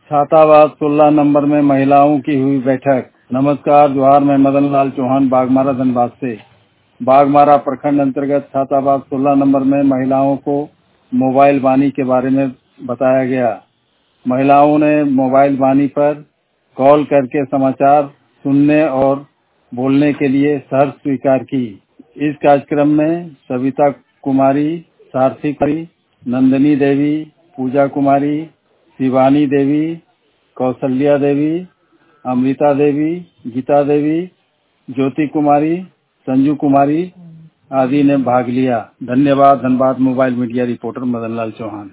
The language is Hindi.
छातावास 16 नंबर में महिलाओं की हुई बैठक। नमस्कार, जोहार, मैं मदन लाल चौहान बागमारा धनबाद से। बागमारा प्रखंड अंतर्गत छातावास 16 नंबर में महिलाओं को मोबाइल वाणी के बारे में बताया गया। महिलाओं ने मोबाइल वाणी पर कॉल करके समाचार सुनने और बोलने के लिए सहर्ष स्वीकार की। इस कार्यक्रम में सविता कुमारी, सारथी कुमारी, नंदिनी देवी, पूजा कुमारी, शिवानी देवी, कौशल्या देवी, अमृता देवी, गीता देवी, ज्योति कुमारी, संजू कुमारी आदि ने भाग लिया। धन्यवाद। Dhanbad mobile media reporter Madan Lal Chauhan.